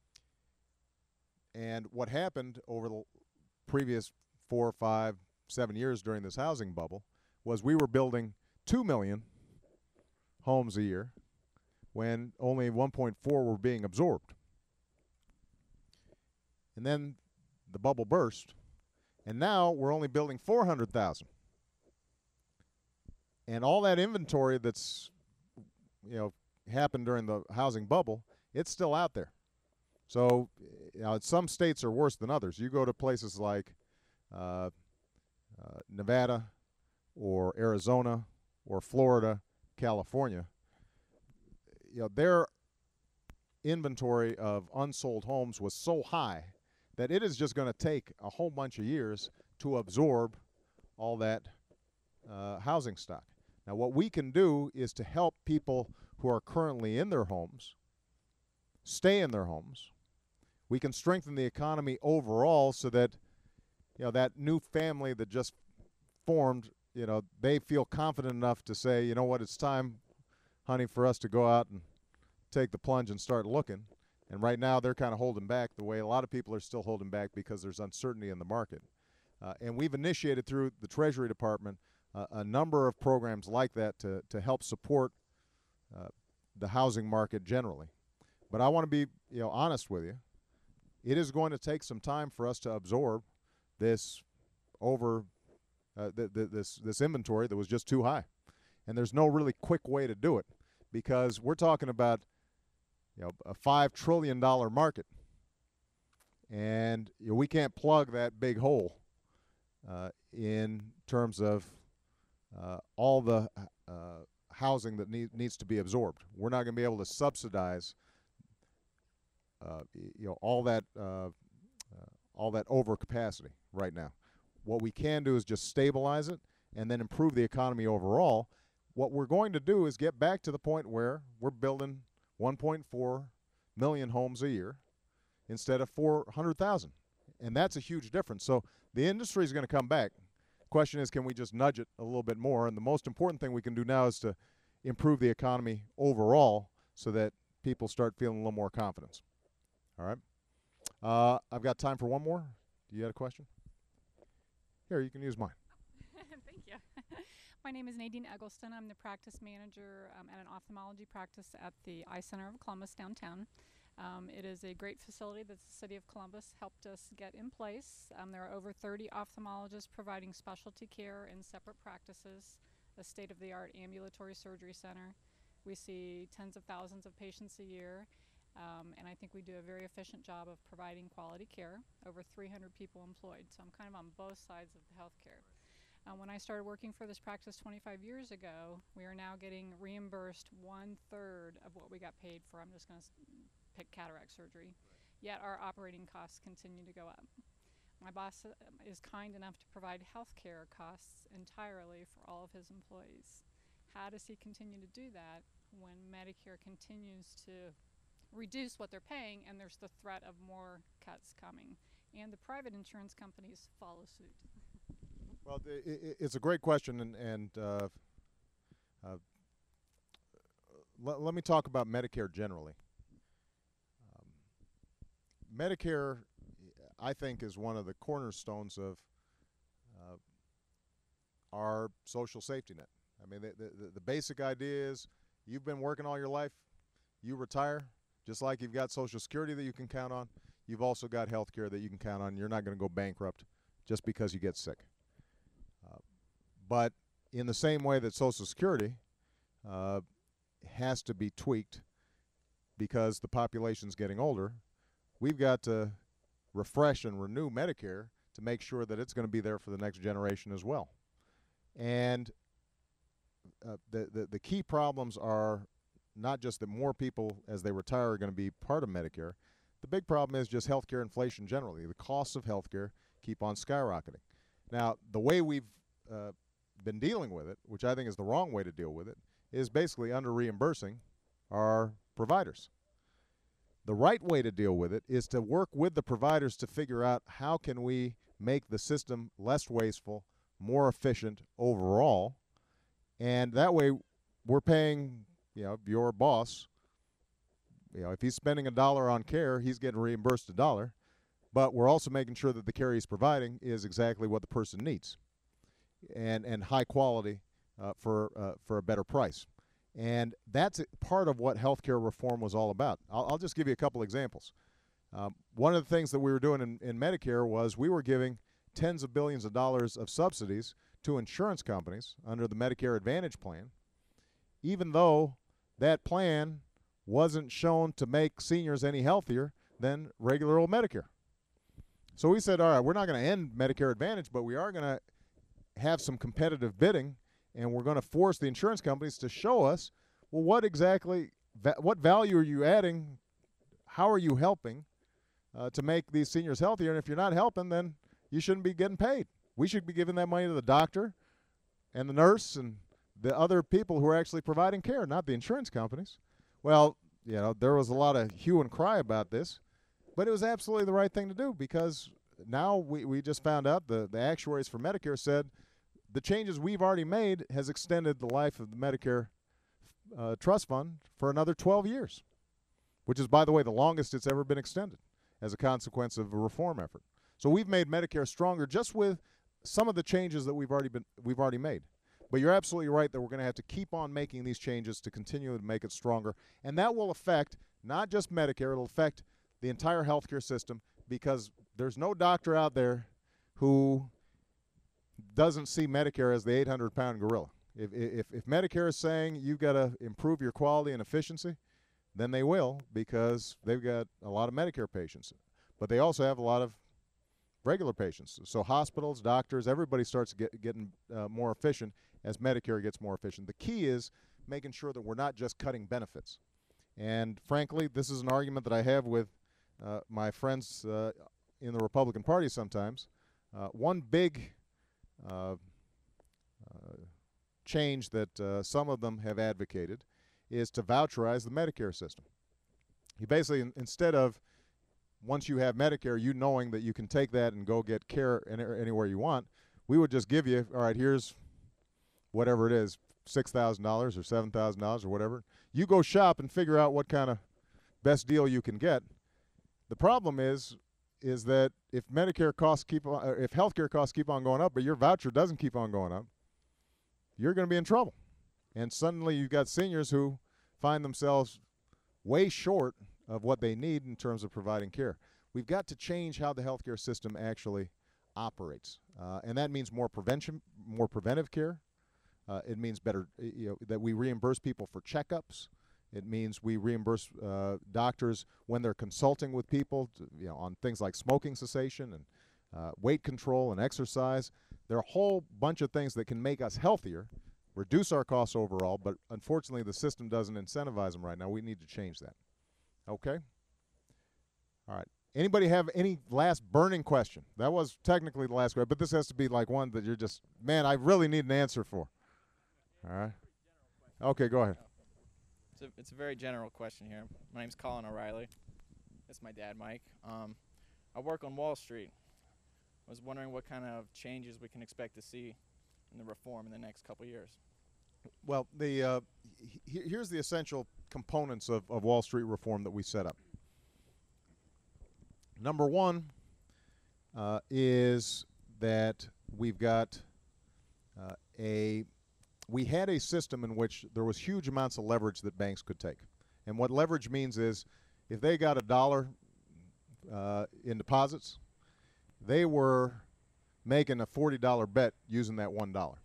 And what happened over the previous four, five, seven years during this housing bubble was we were building two million homes a year when only one point four were being absorbed. And then the bubble burst, and now we're only building four hundred thousand. And all that inventory that's, you know, happened during the housing bubble, it's still out there. So, you know, some states are worse than others. You go to places like uh, uh, Nevada or Arizona or Florida, California, you know, their inventory of unsold homes was so high that it is just going to take a whole bunch of years to absorb all that uh, housing stock. Now, what we can do is to help people who are currently in their homes stay in their homes. We can strengthen the economy overall so that, you know, that new family that just formed, you know, they feel confident enough to say, you know what, it's time, honey, for us to go out and take the plunge and start looking. And right now they're kind of holding back the way a lot of people are still holding back because there's uncertainty in the market. Uh, and we've initiated through the Treasury Department uh, a number of programs like that to, to help support uh, the housing market generally. But I want to be, you know, honest with you. It is going to take some time for us to absorb this over uh, th- th- this this inventory that was just too high, and there's no really quick way to do it because we're talking about, you know, a five trillion dollar market, and you know, we can't plug that big hole uh, in terms of uh, all the uh, housing that need, needs to be absorbed. We're not going to be able to subsidize Uh, you know all that uh, uh, all that overcapacity right now. What we can do is just stabilize it and then improve the economy overall. What we're going to do is get back to the point where we're building one point four million homes a year instead of four hundred thousand, and that's a huge difference. So the industry is going to come back. Question is, can we just nudge it a little bit more? And the most important thing we can do now is to improve the economy overall so that people start feeling a little more confidence. All right. Uh, I've got time for one more. Do you have a question? Here, you can use mine. Thank you. My name is Nadine Eggleston. I'm the practice manager um, at an ophthalmology practice at the Eye Center of Columbus downtown. Um, it is a great facility that the City of Columbus helped us get in place. Um, there are over thirty ophthalmologists providing specialty care in separate practices, a state-of-the-art ambulatory surgery center. We see tens of thousands of patients a year. Um, and I think we do a very efficient job of providing quality care, over three hundred people employed. So I'm kind of on both sides of the healthcare. Uh, when I started working for this practice twenty-five years ago, we are now getting reimbursed one third of what we got paid for. I'm just going to pick cataract surgery. Yet our operating costs continue to go up. My boss uh, is kind enough to provide health care costs entirely for all of his employees. How does he continue to do that when Medicare continues to reduce what they're paying and there's the threat of more cuts coming? And the private insurance companies follow suit. Well, it, it's a great question, and, and uh, uh, let, let me talk about Medicare generally. Um, Medicare, I think, is one of the cornerstones of uh, our social safety net. I mean, the, the, the basic idea is you've been working all your life, you retire, just like you've got Social Security that you can count on, you've also got health care that you can count on. You're not going to go bankrupt just because you get sick. Uh, but in the same way that Social Security uh, has to be tweaked because the population's getting older, we've got to refresh and renew Medicare to make sure that it's going to be there for the next generation as well. And uh, the, the, the key problems are not just that more people as they retire are going to be part of Medicare. The big problem is just healthcare inflation generally. The costs of healthcare keep on skyrocketing. Now, the way we've uh, been dealing with it, which I think is the wrong way to deal with it, is basically under reimbursing our providers. The right way to deal with it is to work with the providers to figure out how can we make the system less wasteful, more efficient overall, and that way we're paying, you know, your boss, you know, if he's spending a dollar on care, he's getting reimbursed a dollar, but we're also making sure that the care he's providing is exactly what the person needs, and and high quality uh, for uh, for a better price. And that's part of what healthcare reform was all about. I'll, I'll just give you a couple examples. Um, one of the things that we were doing in, in Medicare was we were giving tens of billions of dollars of subsidies to insurance companies under the Medicare Advantage plan, even though that plan wasn't shown to make seniors any healthier than regular old Medicare. So we said, all right, we're not going to end Medicare Advantage, but we are going to have some competitive bidding, and we're going to force the insurance companies to show us, well, what exactly, va what value are you adding? How are you helping uh, to make these seniors healthier? And if you're not helping, then you shouldn't be getting paid. We should be giving that money to the doctor and the nurse and the other people who are actually providing care, not the insurance companies. Well, you know, there was a lot of hue and cry about this, but it was absolutely the right thing to do, because now we, we just found out the, the actuaries for Medicare said the changes we've already made has extended the life of the Medicare uh, trust fund for another twelve years, which is, by the way, the longest it's ever been extended as a consequence of a reform effort. So we've made Medicare stronger just with some of the changes that we've already been we've already made. But you're absolutely right that we're going to have to keep on making these changes to continue to make it stronger, and that will affect not just Medicare, it'll affect the entire healthcare system, because there's no doctor out there who doesn't see Medicare as the eight hundred pound gorilla. If, if, if Medicare is saying you've got to improve your quality and efficiency, then they will, because they've got a lot of Medicare patients. But they also have a lot of regular patients. So hospitals, doctors, everybody starts get, getting uh, more efficient as Medicare gets more efficient. The key is making sure that we're not just cutting benefits. And frankly, this is an argument that I have with uh, my friends uh, in the Republican Party sometimes. Uh, one big uh, uh, change that uh, some of them have advocated is to voucherize the Medicare system. You basically, in, instead of once you have Medicare, you knowing that you can take that and go get care any, anywhere you want, we would just give you, all right, here's whatever it is, six thousand dollars or seven thousand dollars or whatever. You go shop and figure out what kind of best deal you can get. The problem is, is that if Medicare costs keep on, uh, if healthcare costs keep on going up, but your voucher doesn't keep on going up, you're going to be in trouble. And suddenly you've got seniors who find themselves way short of what they need in terms of providing care. We've got to change how the healthcare system actually operates, uh, and that means more prevention, more preventive care. Uh, it means better, you know, that we reimburse people for checkups It means we reimburse uh, doctors when they're consulting with people, to, you know, on things like smoking cessation and uh, weight control and exercise. There are a whole bunch of things that can make us healthier, reduce our costs overall, but unfortunately the system doesn't incentivize them right now. We need to change that. Okay? All right. Anybody have any last burning question? That was technically the last question, but this has to be like one that you're just, man, I really need an answer for. All right? Okay, go ahead. It's a, it's a very general question here. My name's Colin O'Reilly. That's my dad, Mike. Um, I work on Wall Street. I was wondering what kind of changes we can expect to see in the reform in the next couple years. Well, the uh, he here's the essential components of, of Wall Street reform that we set up. Number one uh, is that we've got uh, a we had a system in which there was huge amounts of leverage that banks could take. And what leverage means is if they got a dollar uh, in deposits, they were making a forty dollar bet using that one dollar,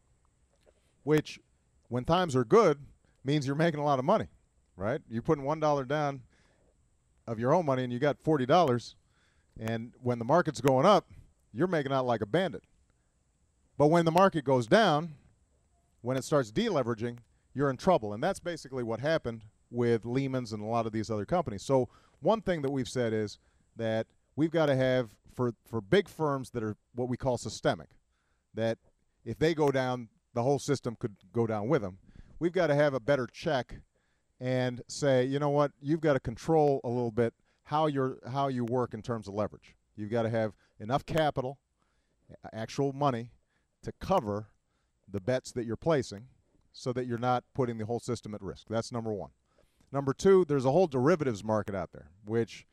which when times are good means you're making a lot of money, right? You're putting one dollar down of your own money and you got forty dollars, and when the market's going up, you're making out like a bandit. But when the market goes down, when it starts deleveraging, you're in trouble. And that's basically what happened with Lehman's and a lot of these other companies. So one thing that we've said is that we've got to have, for, for big firms that are what we call systemic, that if they go down, the whole system could go down with them. We've got to have a better check and say, you know what, you've got to control a little bit how you're how you work in terms of leverage. You've got to have enough capital, actual money, to cover the bets that you're placing so that you're not putting the whole system at risk. That's number one. Number two, there's a whole derivatives market out there, which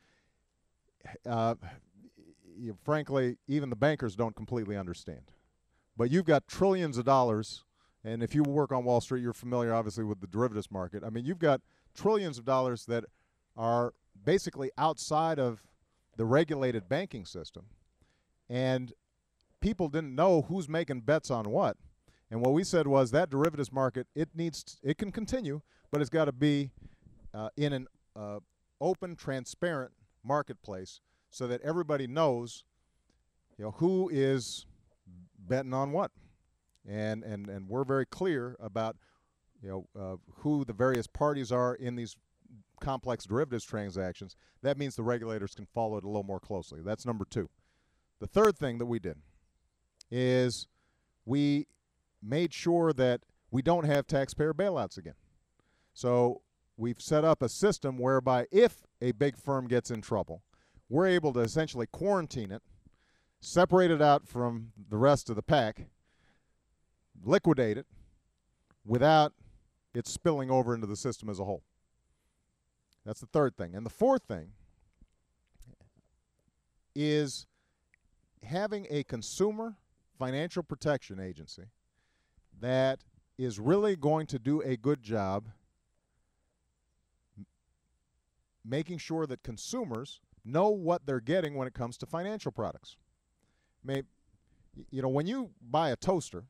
uh, you, frankly, even the bankers don't completely understand. But you've got trillions of dollars, and if you work on Wall Street, you're familiar, obviously, with the derivatives market. I mean, you've got trillions of dollars that are basically outside of the regulated banking system, and people didn't know who's making bets on what. And what we said was that derivatives market, it needs, t- it can continue, but it's got to be uh, in an uh, open, transparent marketplace so that everybody knows, you know, who is betting on what. And, and, and we're very clear about, you know, uh, who the various parties are in these complex derivatives transactions. That means the regulators can follow it a little more closely. That's number two. The third thing that we did is we made sure that we don't have taxpayer bailouts again. So we've set up a system whereby if a big firm gets in trouble, we're able to essentially quarantine it, separate it out from the rest of the pack, liquidate it without it spilling over into the system as a whole. That's the third thing. And the fourth thing is having a consumer financial protection agency that is really going to do a good job m- making sure that consumers know what they're getting when it comes to financial products. May, you know, when you buy a toaster,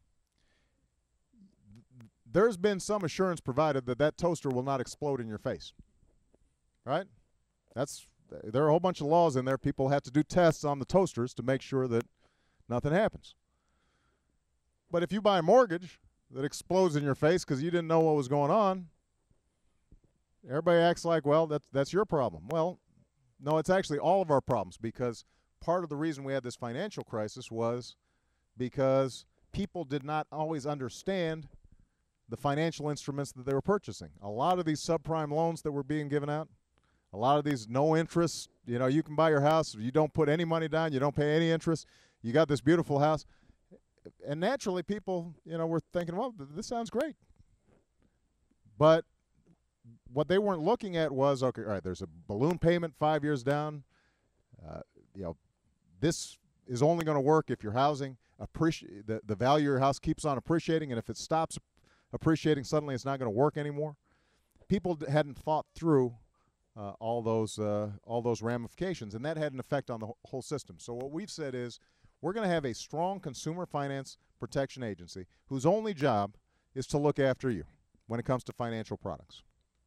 th- there's been some assurance provided that that toaster will not explode in your face, right? That's there are a whole bunch of laws in there. People have to do tests on the toasters to make sure that nothing happens. But if you buy a mortgage that explodes in your face because you didn't know what was going on, everybody acts like, well, that's, that's your problem. Well, no, it's actually all of our problems, because part of the reason we had this financial crisis was because people did not always understand the financial instruments that they were purchasing. A lot of these subprime loans that were being given out, a lot of these no interest, you know, you can buy your house, you don't put any money down, you don't pay any interest, you got this beautiful house. And naturally people, you know, were thinking, well, th- this sounds great. But what they weren't looking at was, okay, all right, there's a balloon payment five years down. Uh, you know, this is only going to work if your housing, appreci- the, the value of your house keeps on appreciating, and if it stops appreciating, suddenly it's not going to work anymore. People d- hadn't thought through uh, all those uh, all those ramifications, and that had an effect on the wh- whole system. So what we've said is, we're going to have a strong consumer finance protection agency whose only job is to look after you when it comes to financial products.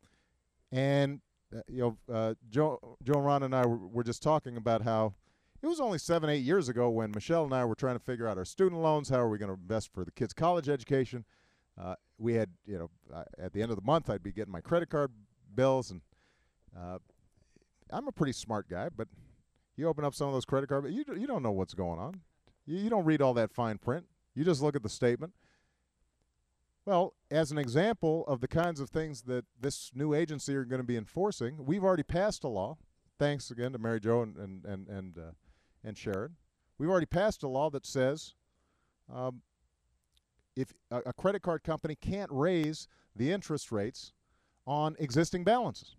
And uh, you know, uh, Joe, Joe and Ron and I were, were just talking about how it was only seven, eight years ago when Michelle and I were trying to figure out our student loans. How are we going to invest for the kids' college education? Uh, we had, you know, uh, at the end of the month, I'd be getting my credit card bills, and uh, I'm a pretty smart guy, but you open up some of those credit card bills, you you don't know what's going on. You, you don't read all that fine print. You just look at the statement. Well, as an example of the kinds of things that this new agency are going to be enforcing, we've already passed a law. Thanks again to Mary Jo and and and and, uh, and Sharon. We've already passed a law that says um, if a, a credit card company can't raise the interest rates on existing balances,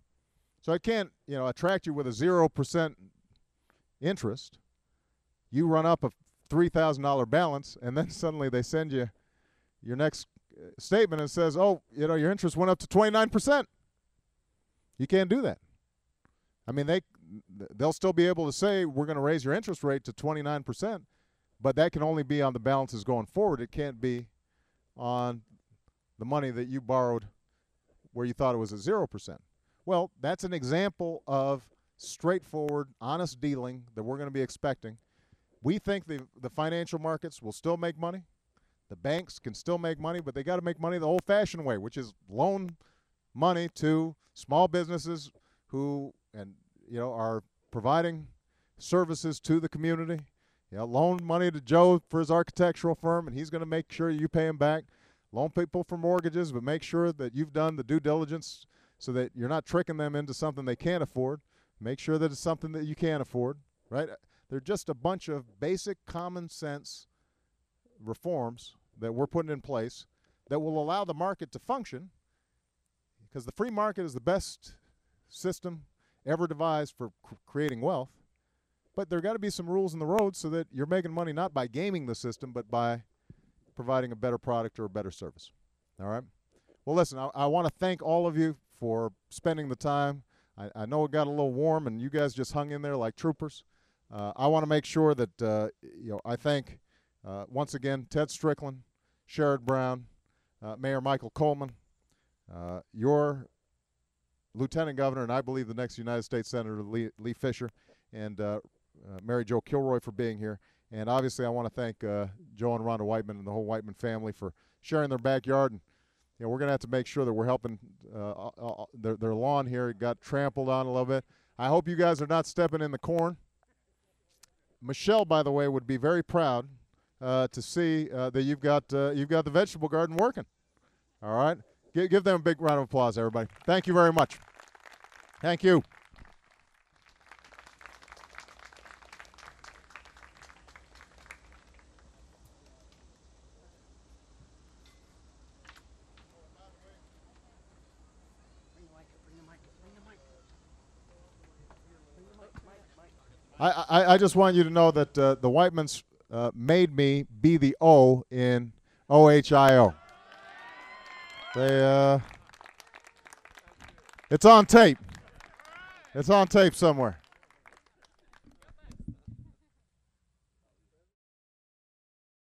so it can't, you know, attract you with a zero percent interest. You run up a three thousand dollar balance, and then suddenly they send you your next uh, statement and says, oh, you know, your interest went up to twenty-nine percent. You can't do that. I mean, they, they'll still be able to say we're going to raise your interest rate to twenty-nine percent, but that can only be on the balances going forward. It can't be on the money that you borrowed where you thought it was at zero percent. Well, that's an example of straightforward, honest dealing that we're going to be expecting. We think the, the financial markets will still make money. The banks can still make money, but they got to make money the old-fashioned way, which is loan money to small businesses who, and you know, are providing services to the community. You know, loan money to Joe for his architectural firm, and he's going to make sure you pay him back. Loan people for mortgages, but make sure that you've done the due diligence so that you're not tricking them into something they can't afford. Make sure that it's something that you can afford, right? They're just a bunch of basic common sense reforms that we're putting in place that will allow the market to function, because the free market is the best system ever devised for cr- creating wealth. But there got to be some rules in the road so that you're making money not by gaming the system, but by providing a better product or a better service. All right? Well, listen, I, I want to thank all of you for spending the time. I, I know it got a little warm, and you guys just hung in there like troopers. Uh, I want to make sure that, uh, you know, I thank, uh, once again, Ted Strickland, Sherrod Brown, uh, Mayor Michael Coleman, uh, your Lieutenant Governor, and I believe the next United States Senator, Lee, Lee Fisher, and uh, uh, Mary Jo Kilroy for being here. And obviously I want to thank uh, Joe and Rhonda Whiteman and the whole Whiteman family for sharing their backyard. And you know, we're going to have to make sure that we're helping uh, uh, their, their lawn here. It got trampled on a little bit. I hope you guys are not stepping in the corn. Michelle, by the way, would be very proud uh, to see uh, that you've got uh, you've got the vegetable garden working. All right, give, give them a big round of applause, everybody. Thank you very much. Thank you. I, I, I just want you to know that uh, the Whitemans uh, made me be the O in O H I O. They, uh, it's on tape. It's on tape somewhere.